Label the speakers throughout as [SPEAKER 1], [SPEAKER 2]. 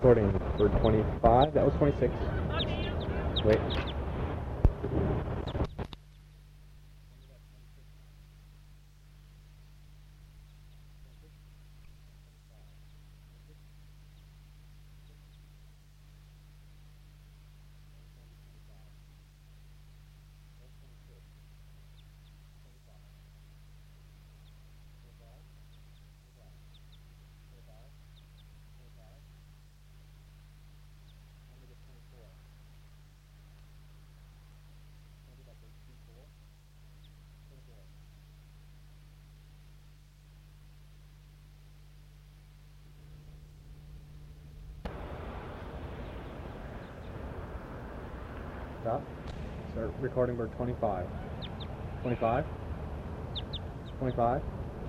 [SPEAKER 1] Recording for 25. That was 26. Wait. Stop. Start recording for 25. 25. 25.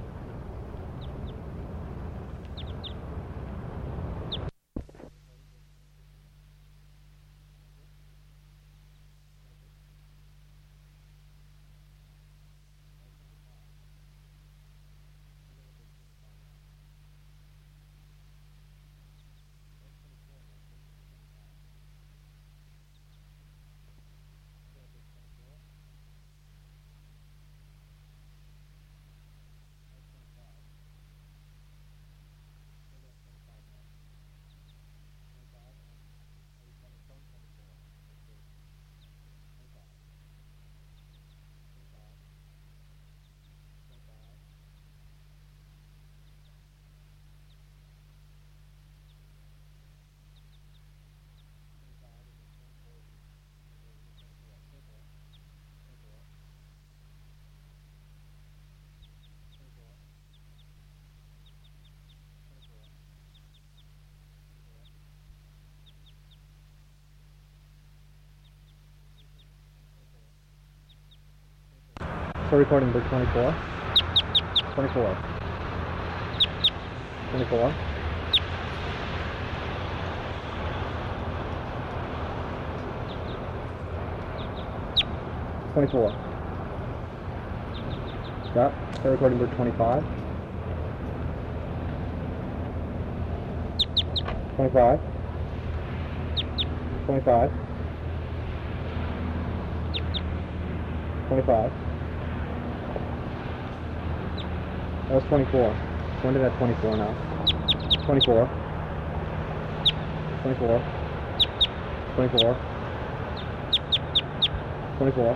[SPEAKER 1] Start recording for 24. 24. 24. 24. Stop. Start recording for 25. 25. 25. 25. That was 24. When did that 24 now? 24. 24. 24. 24.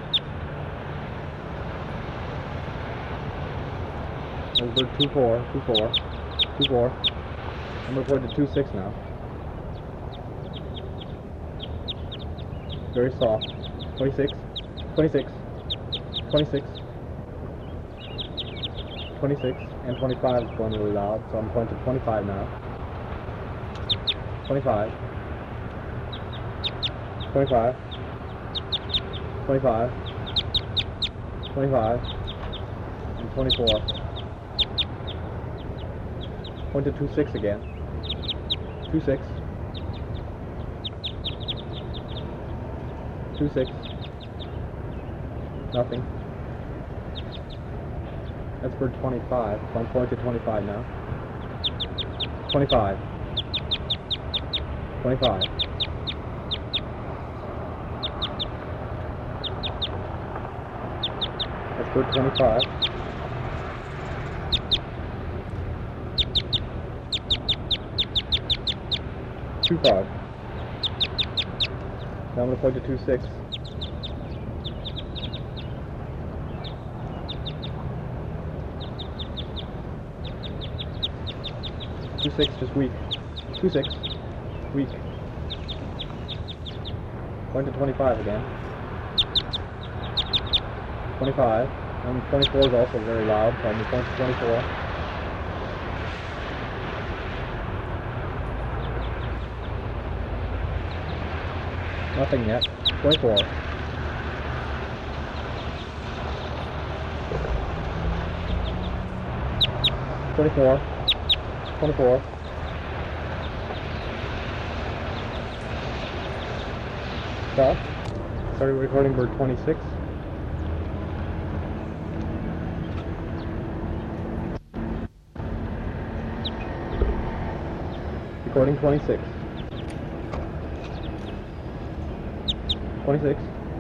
[SPEAKER 1] That was bird 2-4. 2-4. 2-4. I'm recording to 2-6 now. Very soft. 26. 26. 26. 26 and 25 is going really loud, so I'm going to 25 now. 25. 25. 25. 25. And 24. Going to 26 again. 26. 26. Nothing. That's for 25, so I'm going to 25 now. 25. 25. That's for 25. 2-5. Now I'm going to plug to 2-6. 2-6, just weak. 2-6, weak. Going to 25 again. 25, and 24 is also very loud, so I'm going to 24. Nothing yet. 24. 24. 24. Stop. Started recording for 26. recording 26. 26.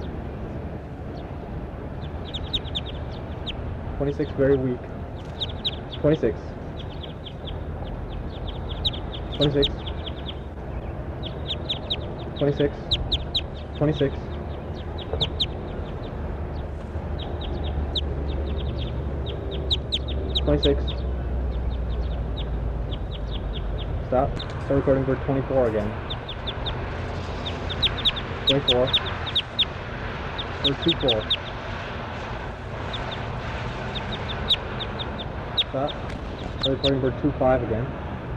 [SPEAKER 1] 26, very weak. 26. 26. 26. 26. 26. Stop. Start recording for 24 again. 24. Or 24. Stop. Start recording for 25 again.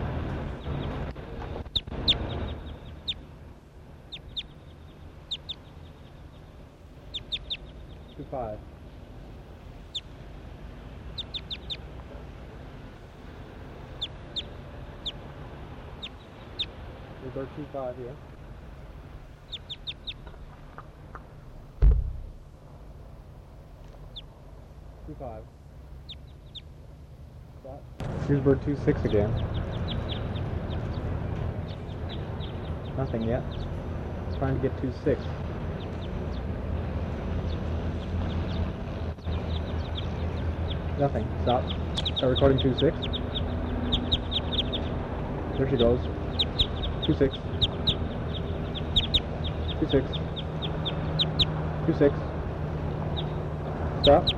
[SPEAKER 1] 25. We'll go 25 here. Two-five. Stop. Here's bird 26 again. Nothing yet. Trying to get 26. Nothing. Stop. Start recording 26. There she goes. 26. 26. 26. Stop.